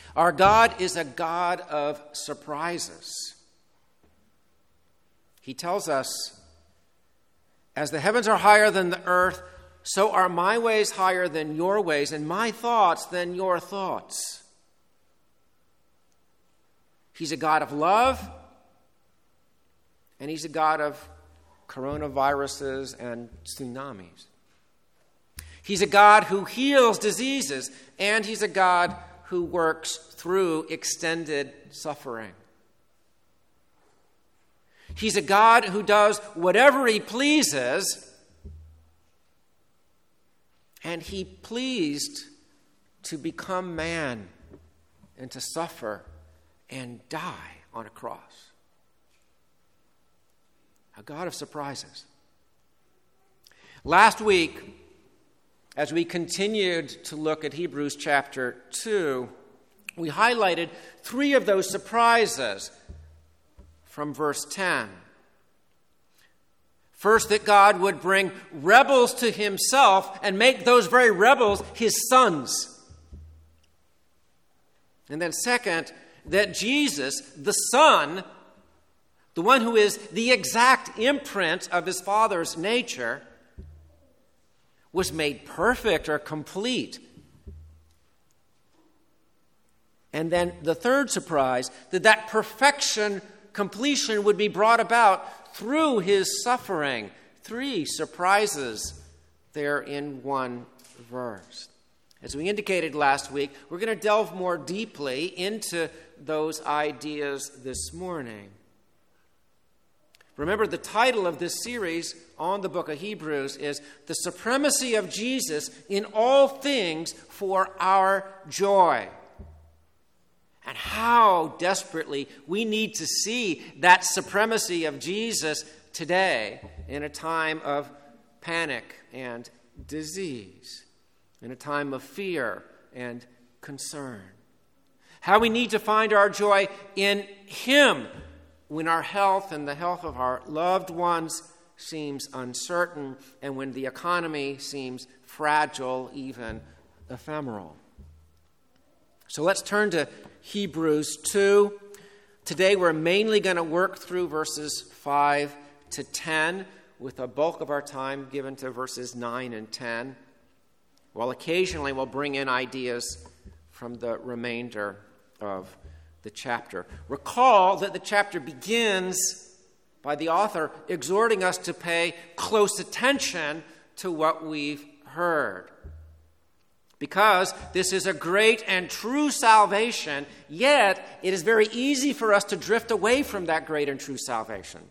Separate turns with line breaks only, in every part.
Our God is a God of surprises. He tells us, as the heavens are higher than the earth, so are my ways higher than your ways, and my thoughts than your thoughts. He's a God of love, and he's a God of coronaviruses and tsunamis. He's a God who heals diseases, and he's a God who works through extended suffering. He's a God who does whatever he pleases, and he pleased to become man and to suffer and die on a cross. A God of surprises. Last week, as we continued to look at Hebrews chapter 2, we highlighted 3 of those surprises from verse 10. First, that God would bring rebels to himself and make those very rebels his sons. And then second, that Jesus, the Son, the one who is the exact imprint of his Father's nature, was made perfect or complete. And then the third surprise, that perfection, completion would be brought about through his suffering. 3 surprises there in one verse. As we indicated last week, we're going to delve more deeply into those ideas this morning. Remember, the title of this series on the book of Hebrews is The Supremacy of Jesus in All Things for Our Joy. And how desperately we need to see that supremacy of Jesus today in a time of panic and disease, in a time of fear and concern. How we need to find our joy in him when our health and the health of our loved ones seems uncertain, and when the economy seems fragile, even ephemeral. So let's turn to Hebrews 2. Today we're mainly going to work through verses 5 to 10, with a bulk of our time given to verses 9 and 10, while occasionally we'll bring in ideas from the remainder of the chapter. Recall that the chapter begins by the author exhorting us to pay close attention to what we've heard. Because this is a great and true salvation, yet it is very easy for us to drift away from that great and true salvation.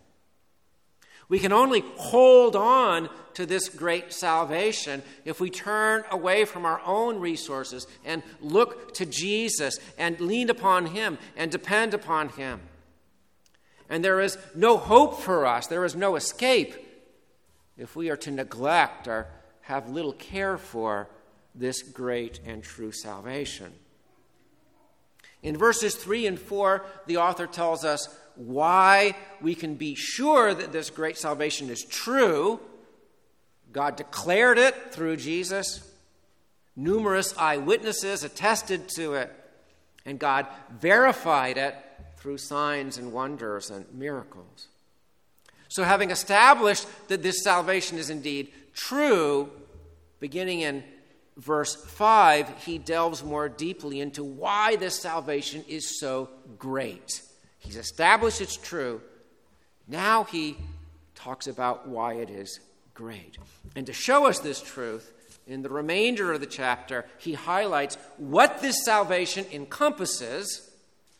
We can only hold on to this great salvation if we turn away from our own resources and look to Jesus and lean upon him and depend upon him. And there is no hope for us, there is no escape if we are to neglect or have little care for this great and true salvation. In verses 3 and 4, the author tells us why we can be sure that this great salvation is true. God declared it through Jesus. Numerous eyewitnesses attested to it. And God verified it through signs and wonders and miracles. So having established that this salvation is indeed true, beginning in verse 5, he delves more deeply into why this salvation is so great. He's established it's true. Now he talks about why it is great. And to show us this truth, in the remainder of the chapter, he highlights what this salvation encompasses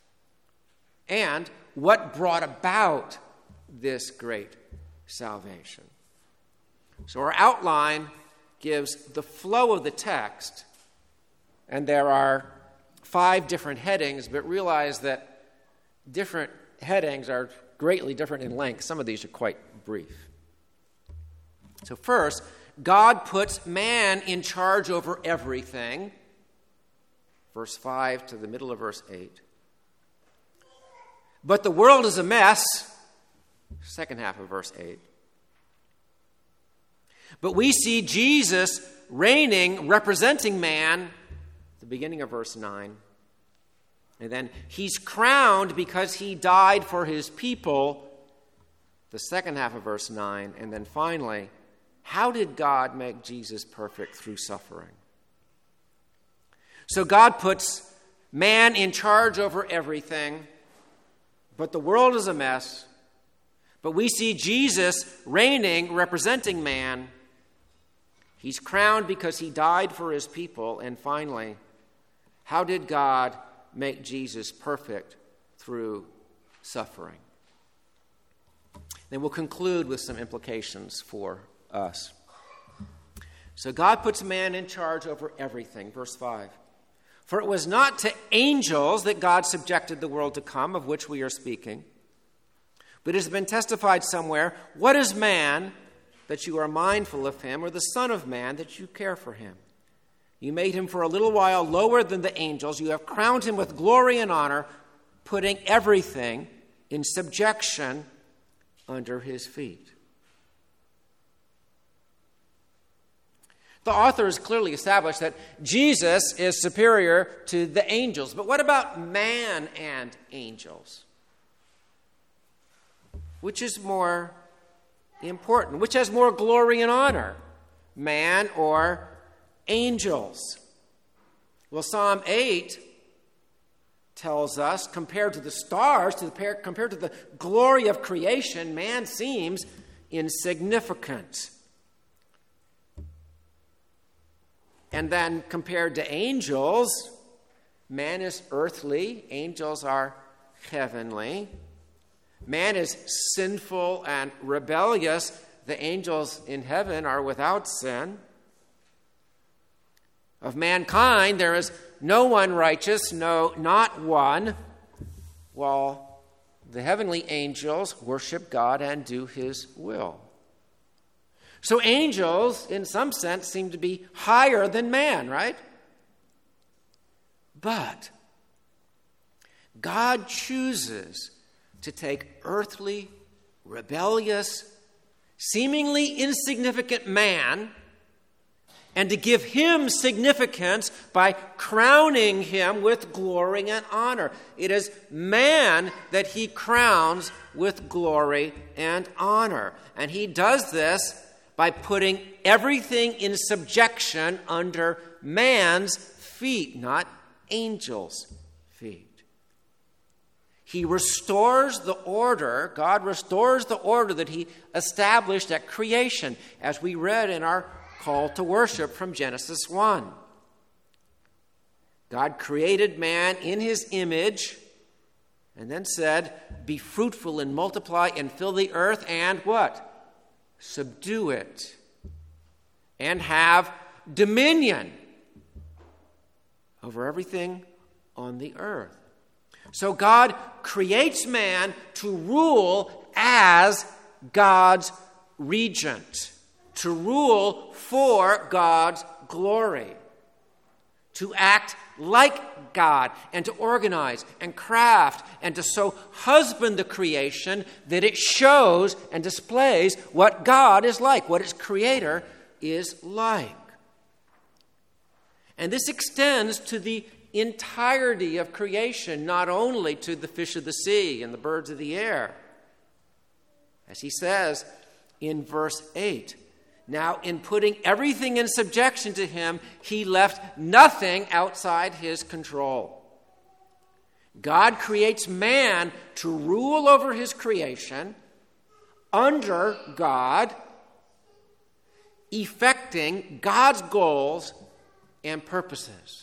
and what brought about this great salvation. So our outline gives the flow of the text, and there are 5 different headings, but realize that different headings are greatly different in length. Some of these are quite brief. So first, God puts man in charge over everything. Verse 5 to the middle of verse 8. But the world is a mess. Second half of verse 8. But we see Jesus reigning, representing man, the beginning of verse 9. And then he's crowned because he died for his people, the second half of verse 9. And then finally, how did God make Jesus perfect through suffering? So God puts man in charge over everything, but the world is a mess. But we see Jesus reigning, representing man. He's crowned because he died for his people. And finally, how did God make Jesus perfect through suffering? Then we'll conclude with some implications for us. So God puts man in charge over everything. Verse 5. For it was not to angels that God subjected the world to come, of which we are speaking. But it has been testified somewhere, what is man that you are mindful of him, or the Son of Man that you care for him? You made him for a little while lower than the angels. You have crowned him with glory and honor, putting everything in subjection under his feet. The author has clearly established that Jesus is superior to the angels. But what about man and angels? Which is more important? Which has more glory and honor? Man or angels? Well, Psalm 8 tells us, compared to the stars, compared to the glory of creation, man seems insignificant. And then compared to angels, man is earthly, angels are heavenly. Man is sinful and rebellious. The angels in heaven are without sin. Of mankind, there is no one righteous, no, not one, while the heavenly angels worship God and do his will. So angels, in some sense, seem to be higher than man, right? But God chooses to take earthly, rebellious, seemingly insignificant man and to give him significance by crowning him with glory and honor. It is man that he crowns with glory and honor. And he does this by putting everything in subjection under man's feet, not angels' feet. He restores the order, God restores the order that he established at creation, as we read in our call to worship from Genesis 1. God created man in his image and then said, be fruitful and multiply and fill the earth and what? Subdue it and have dominion over everything on the earth. So God creates man to rule as God's regent, to rule for God's glory, to act like God, and to organize and craft and to so husband the creation that it shows and displays what God is like, what its creator is like. And this extends to the entirety of creation, not only to the fish of the sea and the birds of the air. As he says in verse 8, now in putting everything in subjection to him, he left nothing outside his control. God creates man to rule over his creation under God, effecting God's goals and purposes.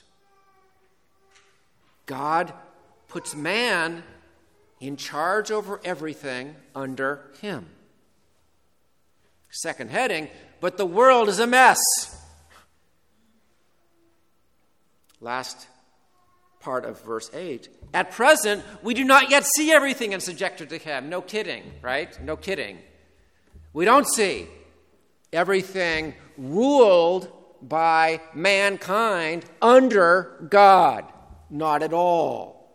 God puts man in charge over everything under him. Second heading, but the world is a mess. Last part of verse 8. At present, we do not yet see everything in subjection to him. No kidding, right? No kidding. We don't see everything ruled by mankind under God. Not at all.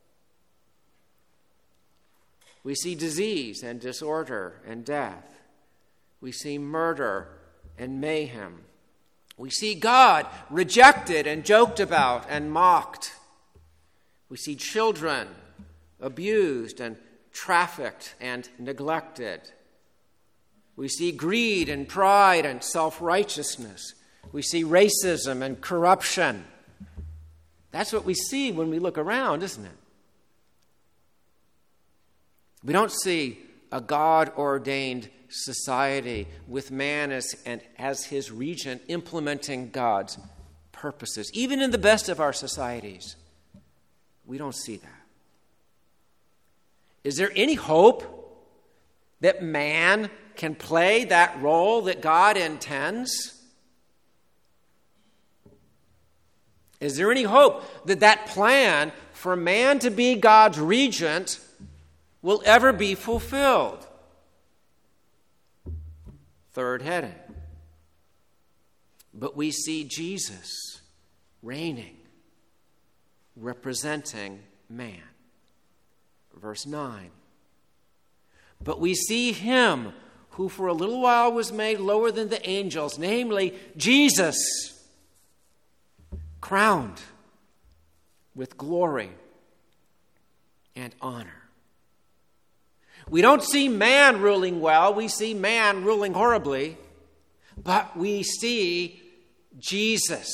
We see disease and disorder and death. We see murder and mayhem. We see God rejected and joked about and mocked. We see children abused and trafficked and neglected. We see greed and pride and self-righteousness. We see racism and corruption. That's what we see when we look around, isn't it? We don't see a God-ordained society with man as his regent implementing God's purposes. Even in the best of our societies, we don't see that. Is there any hope that man can play that role that God intends? Is there any hope that that plan for man to be God's regent will ever be fulfilled? Third heading. But we see Jesus reigning, representing man. Verse 9. But we see him who for a little while was made lower than the angels, namely Jesus, crowned with glory and honor. We don't see man ruling well, we see man ruling horribly, but we see Jesus.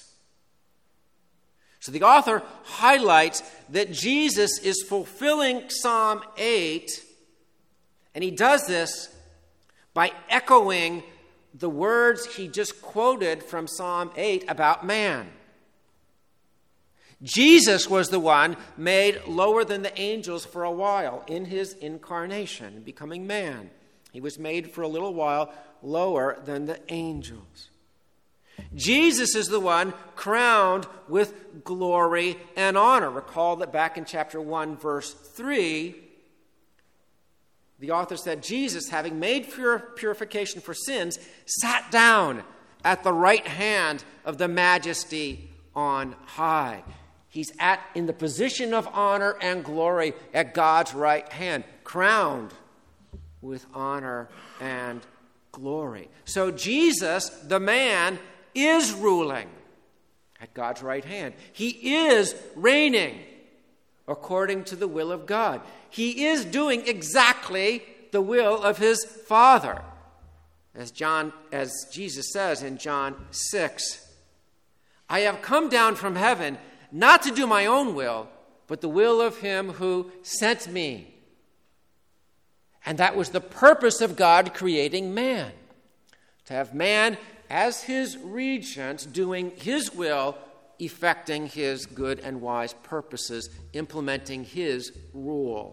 So the author highlights that Jesus is fulfilling Psalm 8, and he does this by echoing the words he just quoted from Psalm 8 about man. Jesus was the one made lower than the angels for a while in his incarnation, becoming man. He was made for a little while lower than the angels. Jesus is the one crowned with glory and honor. Recall that back in chapter 1, verse 3, the author said, Jesus, having made purification for sins, sat down at the right hand of the Majesty on high. He's in the position of honor and glory at God's right hand, crowned with honor and glory. So Jesus, the man, is ruling at God's right hand. He is reigning according to the will of God. He is doing exactly the will of his Father. As Jesus says in John 6, I have come down from heaven not to do my own will, but the will of him who sent me. And that was the purpose of God creating man, to have man as his regent doing his will, effecting his good and wise purposes, implementing his rule.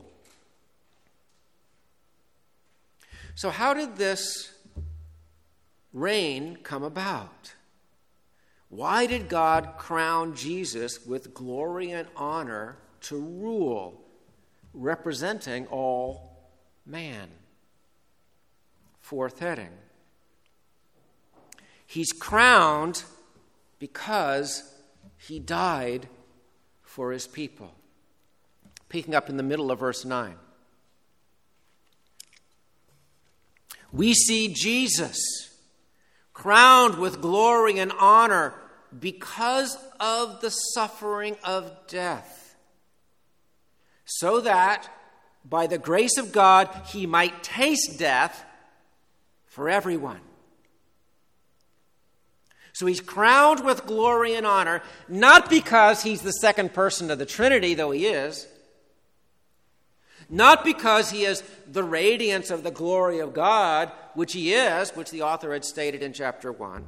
So how did this reign come about? Why did God crown Jesus with glory and honor to rule, representing all man? Fourth heading. He's crowned because he died for his people. Picking up in the middle of verse 9. We see Jesus crowned with glory and honor because of the suffering of death, so that by the grace of God he might taste death for everyone. So he's crowned with glory and honor, not because he's the second person of the Trinity, though he is, not because he is the radiance of the glory of God, which he is, which the author had stated in chapter 1.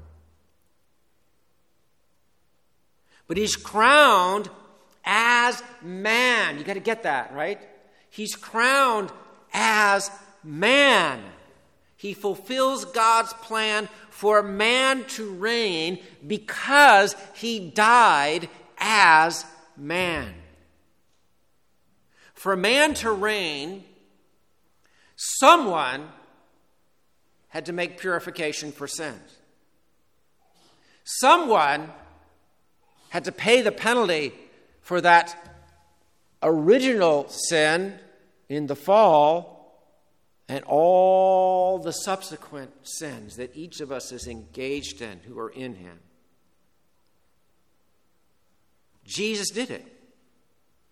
But he's crowned as man. You got to get that, right? He's crowned as man. He fulfills God's plan for man to reign because he died as man. For man to reign, someone had to make purification for sins. Someone had to pay the penalty for that original sin in the fall and all the subsequent sins that each of us is engaged in who are in him. Jesus did it.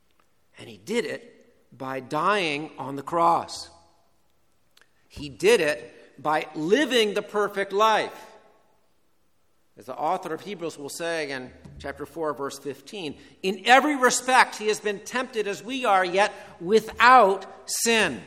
And he did it by dying on the cross. He did it by living the perfect life. As the author of Hebrews will say in chapter 4, verse 15, in every respect he has been tempted as we are, yet without sin.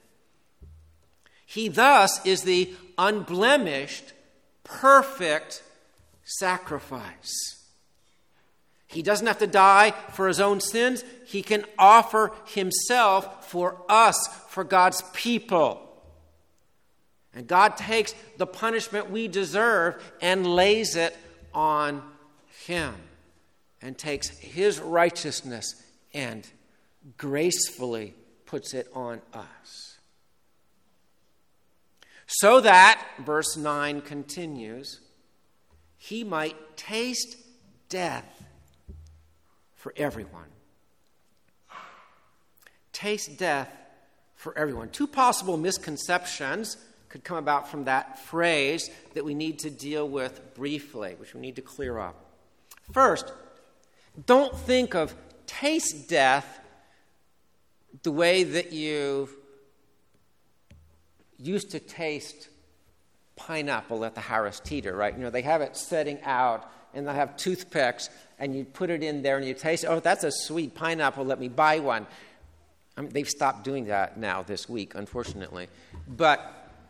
He thus is the unblemished, perfect sacrifice. He doesn't have to die for his own sins. He can offer himself for us, for God's people. And God takes the punishment we deserve and lays it on him, and takes his righteousness and gracefully puts it on us. So that, verse 9 continues, he might taste death for everyone. Taste death for everyone. Two possible misconceptions could come about from that phrase that we need to deal with briefly, which we need to clear up. First, don't think of taste death the way that you used to taste pineapple at the Harris Teeter, right? You know, they have it setting out, and they'll have toothpicks, and you put it in there, and you taste, oh, that's a sweet pineapple, let me buy one. They've stopped doing that now this week, unfortunately. But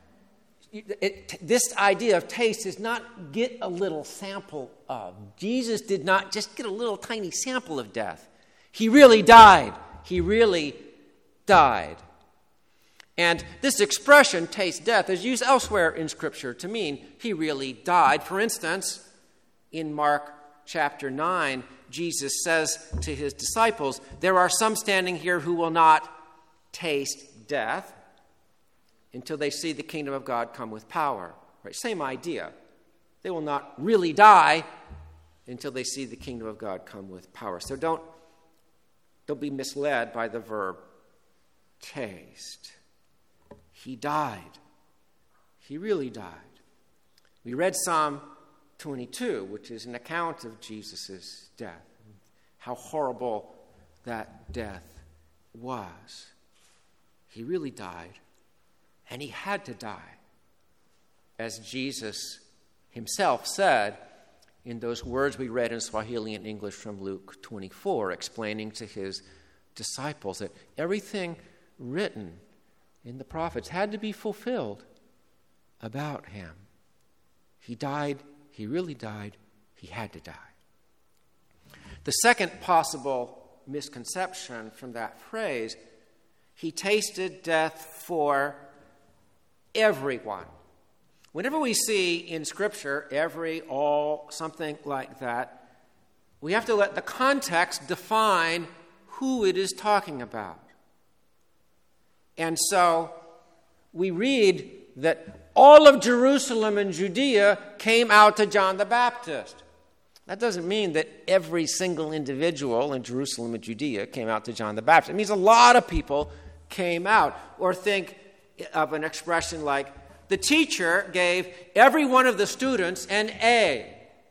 this idea of taste is not get a little sample of. Jesus did not just get a little tiny sample of death. He really died. He really died. And this expression, taste death, is used elsewhere in Scripture to mean he really died. For instance, in Mark chapter 9, Jesus says to his disciples, there are some standing here who will not taste death until they see the kingdom of God come with power. Right? Same idea. They will not really die until they see the kingdom of God come with power. So don't be misled by the verb taste. He died. He really died. We read Psalm 22, which is an account of Jesus' death. How horrible that death was. He really died. And he had to die, as Jesus himself said in those words we read in Swahili and English from Luke 24, explaining to his disciples that everything written in the prophets had to be fulfilled about him. He died, he really died, he had to die. The second possible misconception from that phrase, he tasted death for everyone. Whenever we see in Scripture every, all, something like that, we have to let the context define who it is talking about. And so we read that all of Jerusalem and Judea came out to John the Baptist. That doesn't mean that every single individual in Jerusalem and Judea came out to John the Baptist. It means a lot of people came out. Or think of an expression like, the teacher gave every one of the students an A.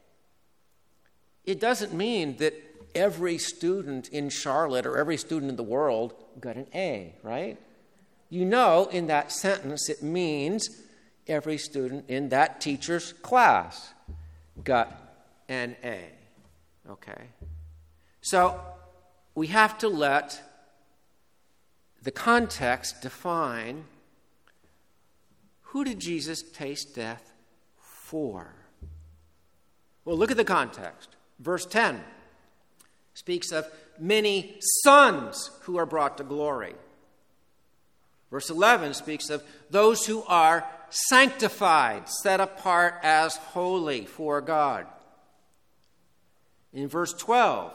It doesn't mean that every student in Charlotte or every student in the world got an A, right? You know, in that sentence, it means every student in that teacher's class got an A. Okay? So we have to let the context define who did Jesus taste death for? Well, look at the context. Verse 10 speaks of many sons who are brought to glory. Verse 11 speaks of those who are sanctified, set apart as holy for God. In verse 12,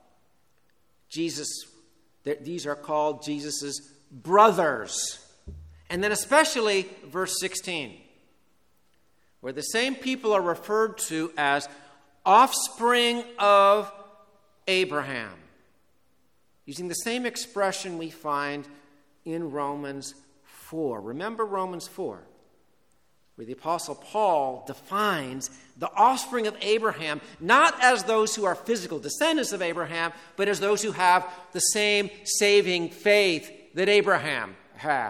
these are called Jesus' brothers. And then especially verse 16, where the same people are referred to as offspring of Abraham, using the same expression we find in Romans 4. Remember Romans 4. where the Apostle Paul defines the offspring of Abraham not as those who are physical descendants of Abraham, but as those who have the same saving faith that Abraham had.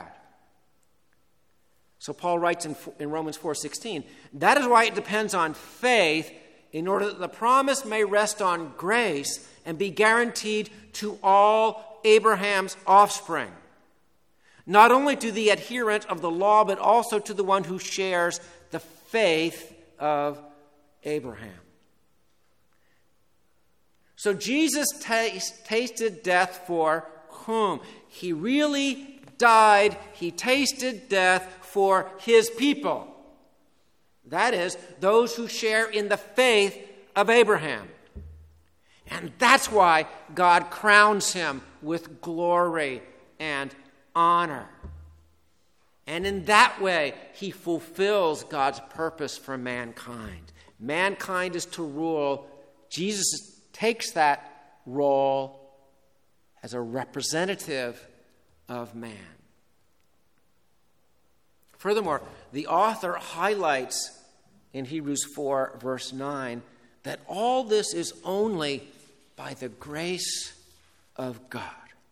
So Paul writes in Romans 4:16, that is why it depends on faith, in order that the promise may rest on grace and be guaranteed to all Abraham's offspring, not only to the adherent of the law, but also to the one who shares the faith of Abraham. So Jesus tasted death for whom? He really died. He tasted death for his people. That is, those who share in the faith of Abraham. And that's why God crowns him with glory and honor. And in that way, he fulfills God's purpose for mankind. Mankind is to rule. Jesus takes that role as a representative of man. Furthermore, the author highlights in Hebrews 4, verse 9, that all this is only by the grace of God.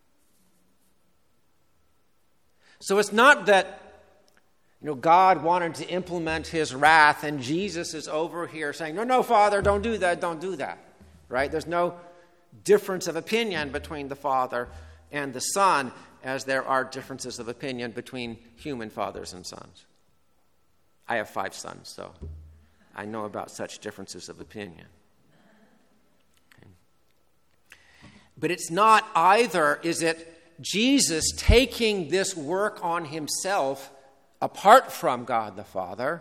So it's not that God wanted to implement his wrath and Jesus is over here saying, no, Father, don't do that, right? There's no difference of opinion between the Father and the Son, as there are differences of opinion between human fathers and sons. I have 5 sons, so I know about such differences of opinion. Okay. But it's not either, is it Jesus taking this work on himself apart from God the Father,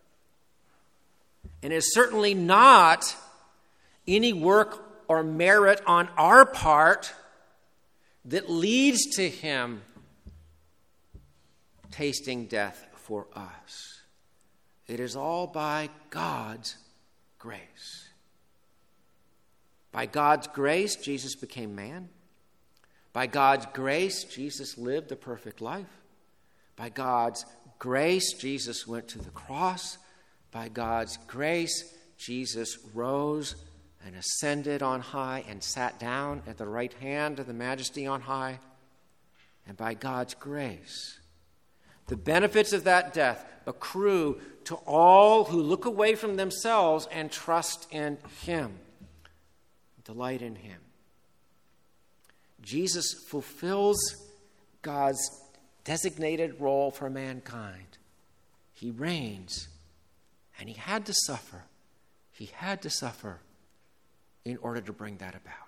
and is certainly not any work or merit on our part that leads to him tasting death for us. It is all by God's grace. By God's grace, Jesus became man. By God's grace, Jesus lived a perfect life. By God's grace, Jesus went to the cross. By God's grace, Jesus rose and ascended on high and sat down at the right hand of the Majesty on high. And by God's grace, the benefits of that death accrue to all who look away from themselves and trust in him, delight in him. Jesus fulfills God's designated role for mankind. He reigns, and he had to suffer. He had to suffer in order to bring that about.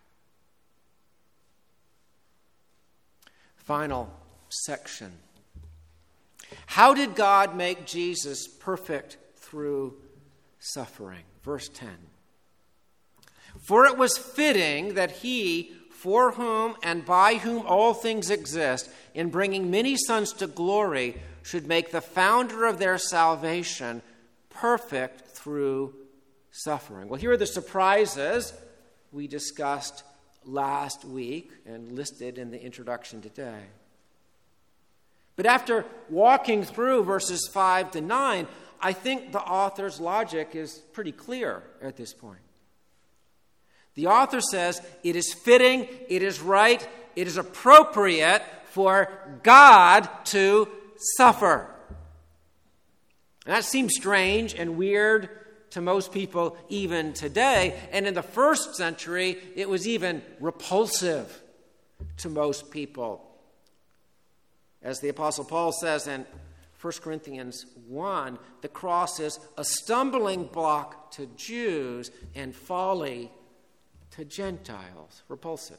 Final section. How did God make Jesus perfect through suffering? Verse 10. For it was fitting that he, for whom and by whom all things exist, in bringing many sons to glory, should make the founder of their salvation perfect through suffering. Well, here are the surprises we discussed last week and listed in the introduction today. But after walking through verses 5 to 9, I think the author's logic is pretty clear at this point. The author says it is fitting, it is right, it is appropriate for God to suffer. And that seems strange and weird to most people even today. And in the first century, it was even repulsive to most people. As the Apostle Paul says in 1 Corinthians 1, the cross is a stumbling block to Jews and folly to Gentiles. Repulsive.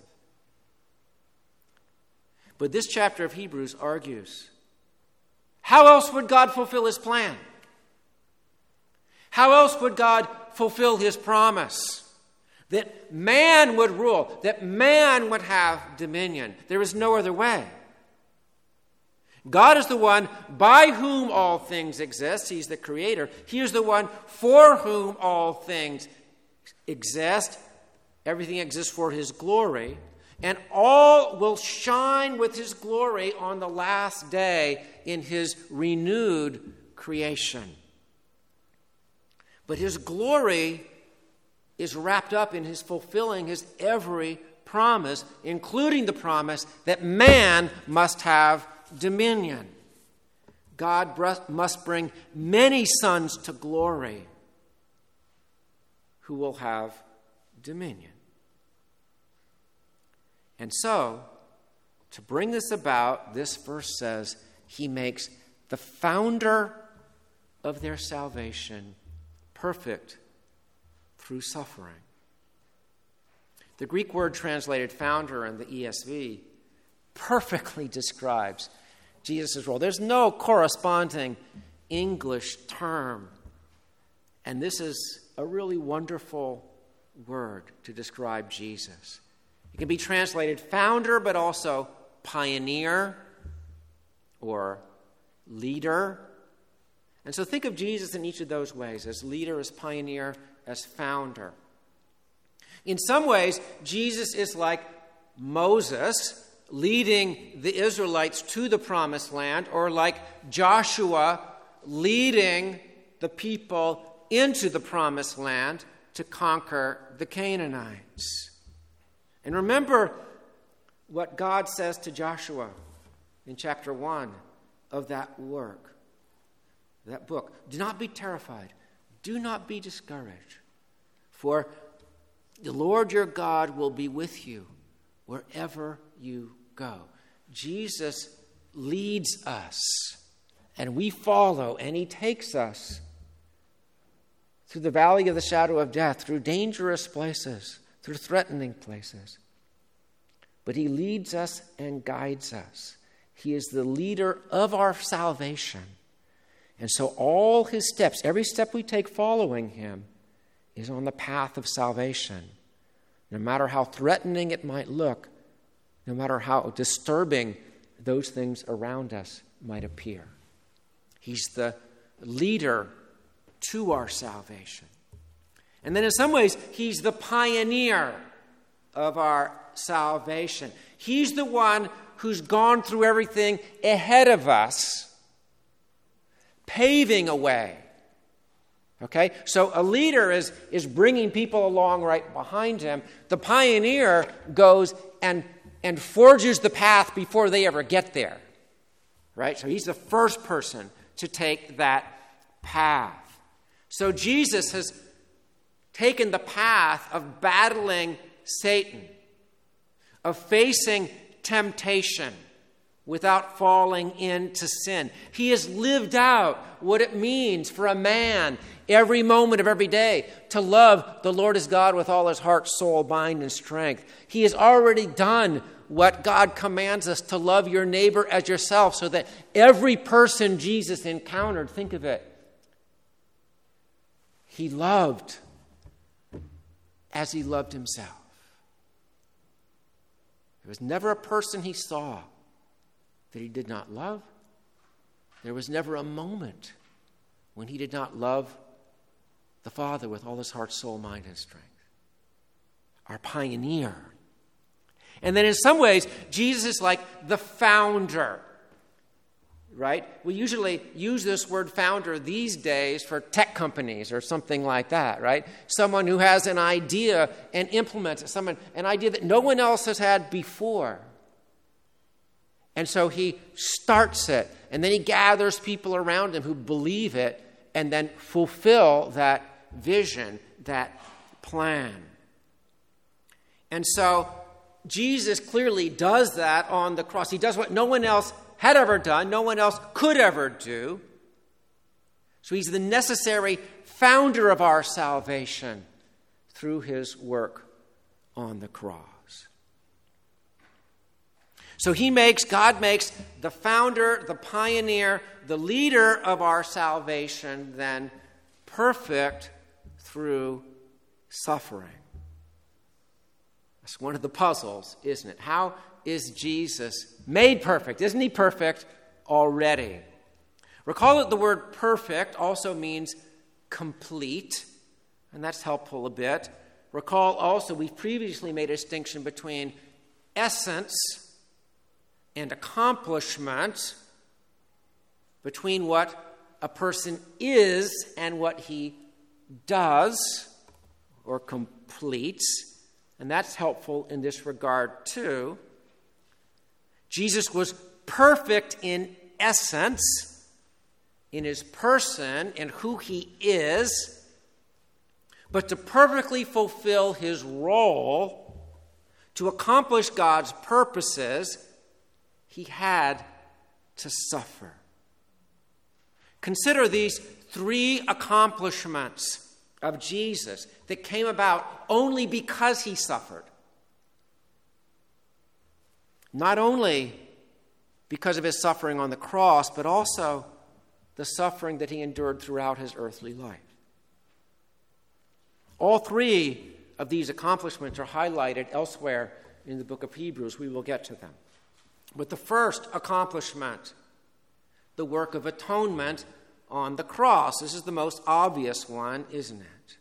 But this chapter of Hebrews argues, how else would God fulfill his plan? How else would God fulfill his promise? That man would rule, that man would have dominion. There is no other way. God is the one by whom all things exist. He's the creator. He is the one for whom all things exist. Everything exists for his glory. And all will shine with his glory on the last day in his renewed creation. But his glory is wrapped up in his fulfilling his every promise, including the promise that man must have dominion. God must bring many sons to glory who will have dominion. And so, to bring this about, this verse says, he makes the founder of their salvation perfect through suffering. The Greek word translated founder in the ESV perfectly describes Jesus' role. There's no corresponding English term. And this is a really wonderful word to describe Jesus. It can be translated founder, but also pioneer or leader. And so think of Jesus in each of those ways, as leader, as pioneer, as founder. In some ways, Jesus is like Moses leading the Israelites to the promised land, or like Joshua leading the people into the promised land to conquer the Canaanites. And remember what God says to Joshua in chapter 1 of that work, that book. Do not be terrified. Do not be discouraged. For the Lord your God will be with you wherever you go. Jesus leads us, and we follow, and he takes us through the valley of the shadow of death, through dangerous places, through threatening places. But he leads us and guides us. He is the leader of our salvation. And so all his steps, every step we take following him, is on the path of salvation. No matter how threatening it might look, no matter how disturbing those things around us might appear. He's the leader to our salvation. And then in some ways, he's the pioneer of our salvation. He's the one who's gone through everything ahead of us, paving a way. Okay? So a leader is bringing people along right behind him. The pioneer goes and forges the path before they ever get there. Right? So he's the first person to take that path. So Jesus has taken the path of battling Satan, of facing temptation without falling into sin. He has lived out what it means for a man every moment of every day to love the Lord his God with all his heart, soul, mind, and strength. He has already done what God commands us, to love your neighbor as yourself, so that every person Jesus encountered, think of it, he loved as he loved himself. There was never a person he saw that he did not love. There was never a moment when he did not love the Father with all his heart, soul, mind, and strength. Our pioneer. And then in some ways, Jesus is like the founder, right? We usually use this word founder these days for tech companies or something like that, right? Someone who has an idea and implements it, an idea that no one else has had before. And so he starts it, and then he gathers people around him who believe it and then fulfill that vision, that plan. And so Jesus clearly does that on the cross. He does what no one else had ever done, no one else could ever do. So he's the necessary founder of our salvation through his work on the cross. So God makes the founder, the pioneer, the leader of our salvation then perfect through suffering. That's one of the puzzles, isn't it? How is Jesus made perfect? Isn't he perfect already? Recall that the word perfect also means complete, and that's helpful a bit. Recall also we've previously made a distinction between essence and accomplishment, between what a person is and what he does or completes, and that's helpful in this regard too. Jesus was perfect in essence, in his person and who he is, but to perfectly fulfill his role, to accomplish God's purposes, he had to suffer. Consider these three accomplishments of Jesus that came about only because he suffered. Not only because of his suffering on the cross, but also the suffering that he endured throughout his earthly life. All three of these accomplishments are highlighted elsewhere in the book of Hebrews. We will get to them. But the first accomplishment, the work of atonement on the cross. This is the most obvious one, isn't it?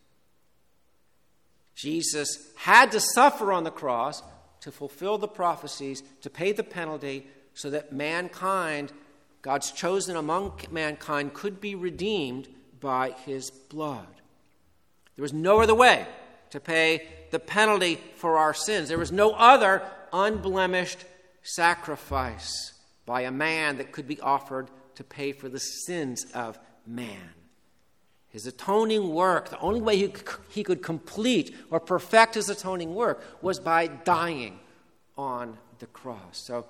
Jesus had to suffer on the cross to fulfill the prophecies, to pay the penalty, so that mankind, God's chosen among mankind, could be redeemed by his blood. There was no other way to pay the penalty for our sins. There was no other unblemished sacrifice by a man that could be offered to pay for the sins of man. His atoning work, the only way he could complete or perfect his atoning work was by dying on the cross. So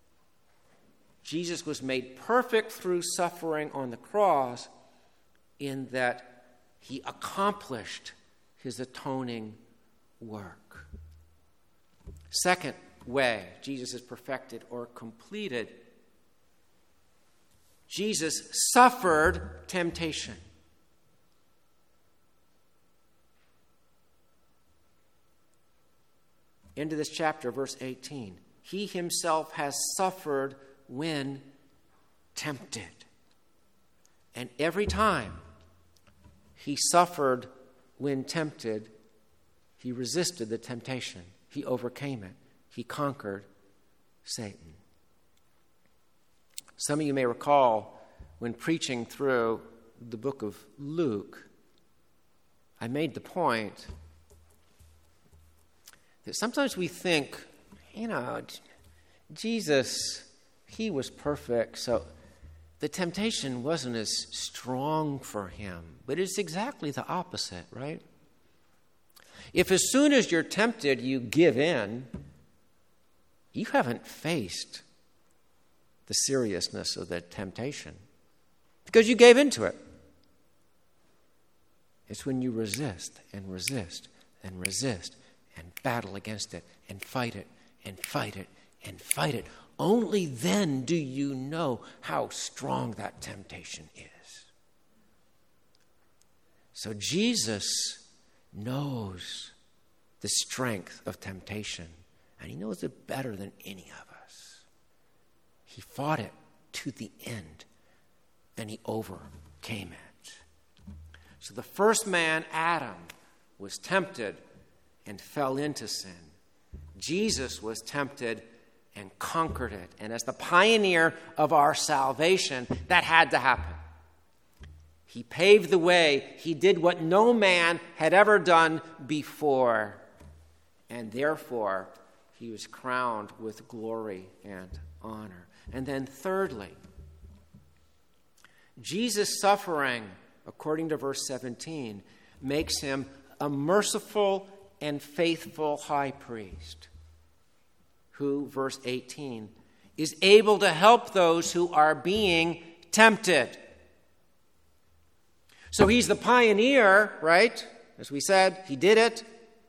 Jesus was made perfect through suffering on the cross in that he accomplished his atoning work. Second way Jesus is perfected or completed, Jesus suffered temptation. Into this chapter, verse 18. He himself has suffered when tempted. And every time he suffered when tempted, he resisted the temptation. He overcame it. He conquered Satan. Some of you may recall when preaching through the book of Luke, I made the point that sometimes we think, Jesus, he was perfect, so the temptation wasn't as strong for him. But it's exactly the opposite, right? If as soon as you're tempted, you give in, you haven't faced the seriousness of the temptation because you gave into it. It's when you resist and resist and resist and battle against it and fight it and fight it and fight it. Only then do you know how strong that temptation is. So Jesus knows the strength of temptation, and he knows it better than any of us. He fought it to the end, and he overcame it. So the first man, Adam, was tempted and fell into sin. Jesus was tempted and conquered it. And as the pioneer of our salvation, that had to happen. He paved the way. He did what no man had ever done before. And therefore, he was crowned with glory and honor. And then thirdly, Jesus' suffering, according to verse 17, makes him a merciful and faithful high priest who, verse 18, is able to help those who are being tempted. So he's the pioneer, right? As we said, he did it.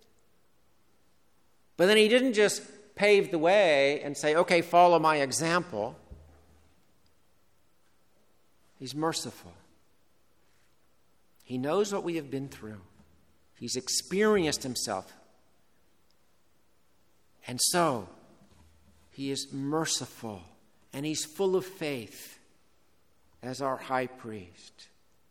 But then he didn't just pave the way and say, okay, follow my example. He's merciful. He knows what we have been through. He's experienced himself. And so, he is merciful, and he's full of faith as our high priest.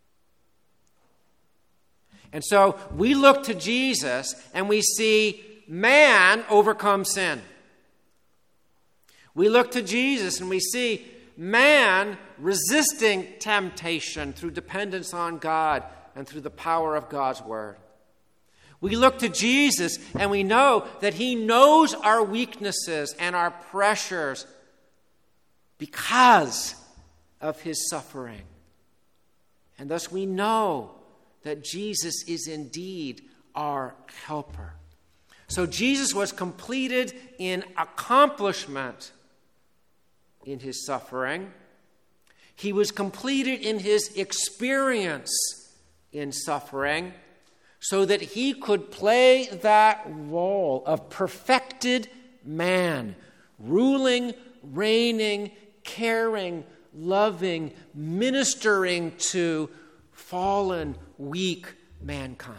And so, we look to Jesus, and we see man overcome sin. We look to Jesus, and we see man resisting temptation through dependence on God and through the power of God's word. We look to Jesus and we know that he knows our weaknesses and our pressures because of his suffering. And thus we know that Jesus is indeed our helper. So Jesus was completed in accomplishment in his suffering. He was completed in his experience in suffering so that he could play that role of perfected man, ruling, reigning, caring, loving, ministering to fallen, weak mankind.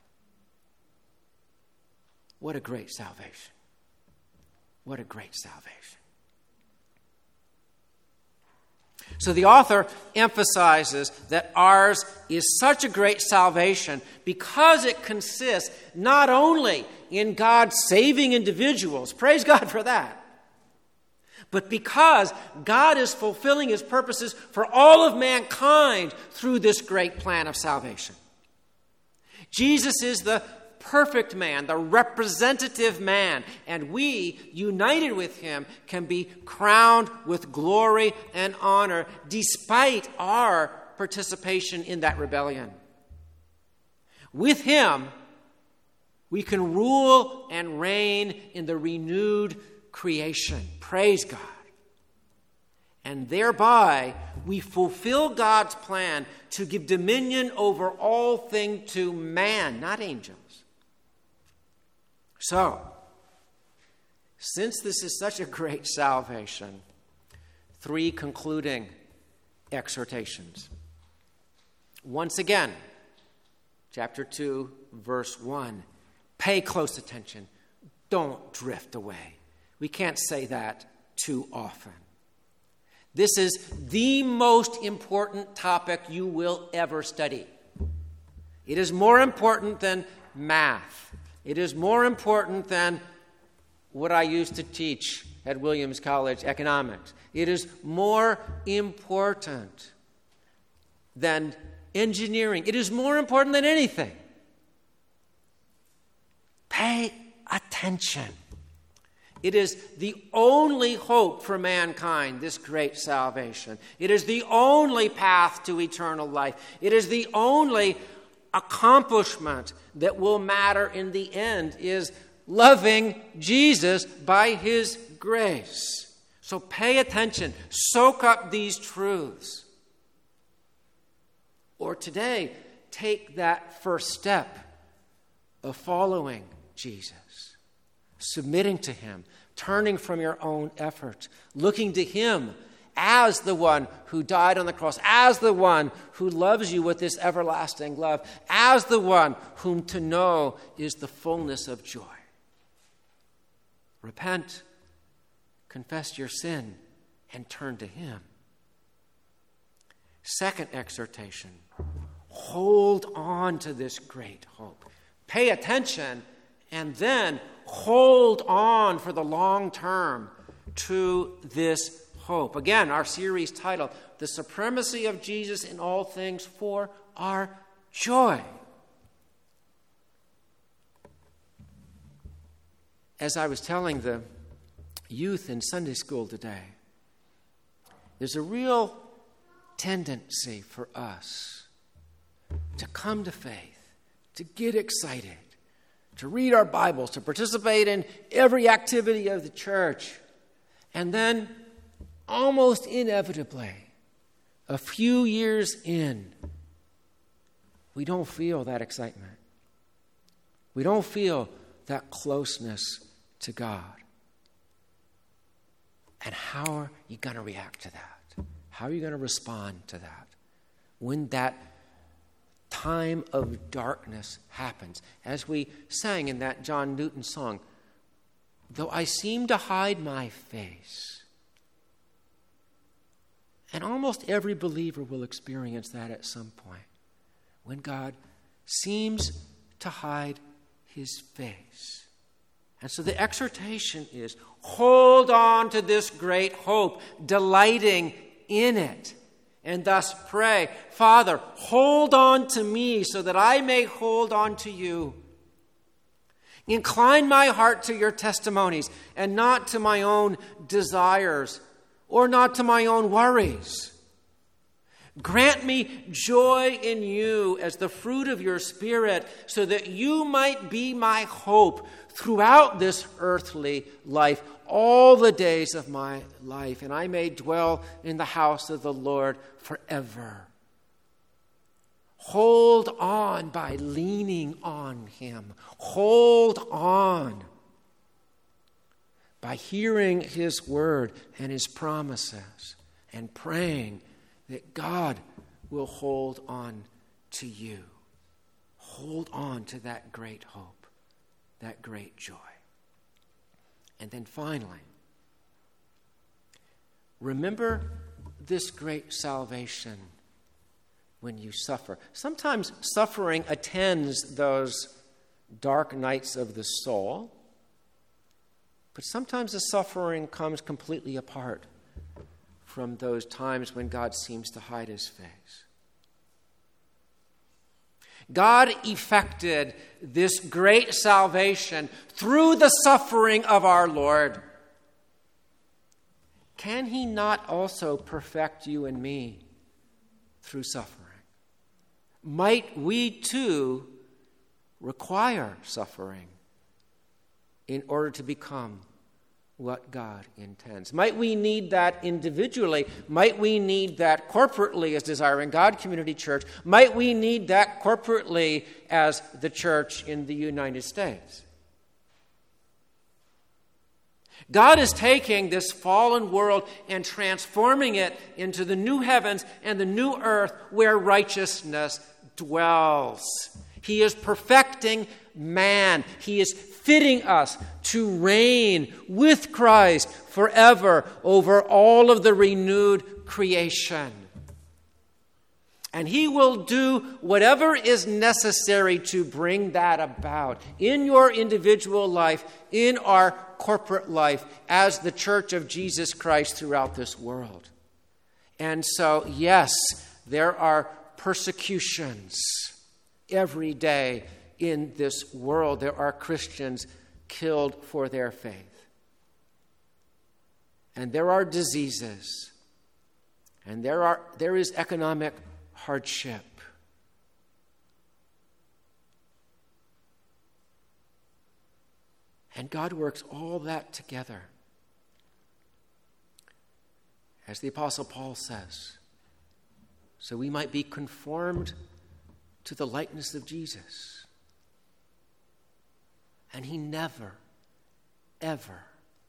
What a great salvation. What a great salvation. So the author emphasizes that ours is such a great salvation because it consists not only in God saving individuals, praise God for that, but because God is fulfilling his purposes for all of mankind through this great plan of salvation. Jesus is the perfect man, the representative man, and we, united with him, can be crowned with glory and honor despite our participation in that rebellion. With him, we can rule and reign in the renewed creation. Praise God. And thereby, we fulfill God's plan to give dominion over all things to man, not angels. So, since this is such a great salvation, 3 concluding exhortations. Once again, chapter 2, verse 1. Pay close attention. Don't drift away. We can't say that too often. This is the most important topic you will ever study. It is more important than math. It is more important than what I used to teach at Williams College, economics. It is more important than engineering. It is more important than anything. Pay attention. It is the only hope for mankind, this great salvation. It is the only path to eternal life. It is the only accomplishment that will matter in the end, is loving Jesus by his grace. So pay attention. Soak up these truths. Or today, take that first step of following Jesus, submitting to him, turning from your own effort, looking to him as the one who died on the cross, as the one who loves you with this everlasting love, as the one whom to know is the fullness of joy. Repent, confess your sin, and turn to him. Second exhortation, hold on to this great hope. Pay attention, and then hold on for the long term to this hope. Again, our series title, The Supremacy of Jesus in All Things for Our Joy. As I was telling the youth in Sunday school today, there's a real tendency for us to come to faith, to get excited, to read our Bibles, to participate in every activity of the church, and then almost inevitably, a few years in, we don't feel that excitement. We don't feel that closeness to God. And how are you going to react to that? How are you going to respond to that when that time of darkness happens? As we sang in that John Newton song, though I seem to hide my face. And almost every believer will experience that at some point, when God seems to hide his face. And so the exhortation is, hold on to this great hope, delighting in it, and thus pray, Father, hold on to me so that I may hold on to you. Incline my heart to your testimonies and not to my own desires or not to my own worries. Grant me joy in you as the fruit of your Spirit, so that you might be my hope throughout this earthly life, all the days of my life, and I may dwell in the house of the Lord forever. Hold on by leaning on him. Hold on by hearing his word and his promises and praying that God will hold on to you. Hold on to that great hope, that great joy. And then finally, remember this great salvation when you suffer. Sometimes suffering attends those dark nights of the soul, but sometimes the suffering comes completely apart from those times when God seems to hide his face. God effected this great salvation through the suffering of our Lord. Can he not also perfect you and me through suffering? Might we too require suffering in order to become what God intends? Might we need that individually? Might we need that corporately as Desiring God Community Church? Might we need that corporately as the church in the United States? God is taking this fallen world and transforming it into the new heavens and the new earth where righteousness dwells. He is perfecting man. He is fitting us to reign with Christ forever over all of the renewed creation. And he will do whatever is necessary to bring that about in your individual life, in our corporate life, as the Church of Jesus Christ throughout this world. And so, yes, there are persecutions every day in this world. There are Christians killed for their faith. And there are diseases. And there is economic hardship. And God works all that together. As the Apostle Paul says, so we might be conformed to the likeness of Jesus. And he never, ever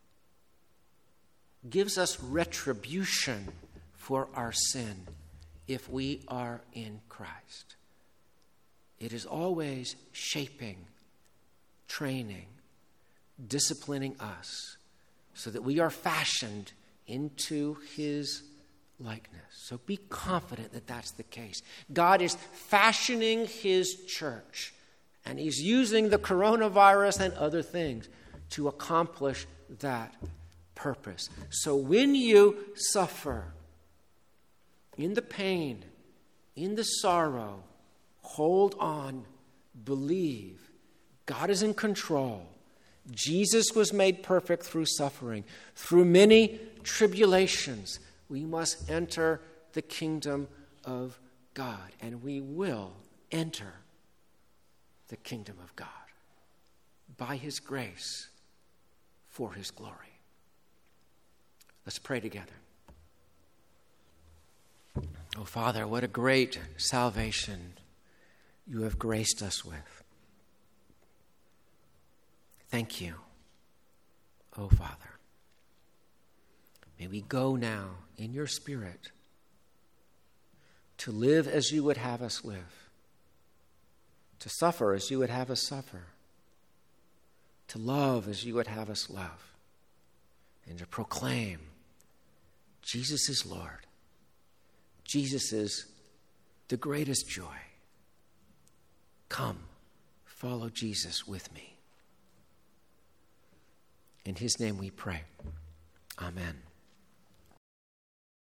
gives us retribution for our sin if we are in Christ. It is always shaping, training, disciplining us so that we are fashioned into his likeness. So be confident that that's the case. God is fashioning his church, and he's using the coronavirus and other things to accomplish that purpose. So when you suffer, in the pain, in the sorrow, hold on, believe. God is in control. Jesus was made perfect through suffering. Through many tribulations, we must enter the kingdom of God, and we will enter the kingdom of God by his grace for his glory. Let's pray together. Oh, Father, what a great salvation you have graced us with. Thank you, oh Father. May we go now in your Spirit to live as you would have us live, to suffer as you would have us suffer, to love as you would have us love, and to proclaim Jesus is Lord. Jesus is the greatest joy. Come, follow Jesus with me. In his name we pray. Amen.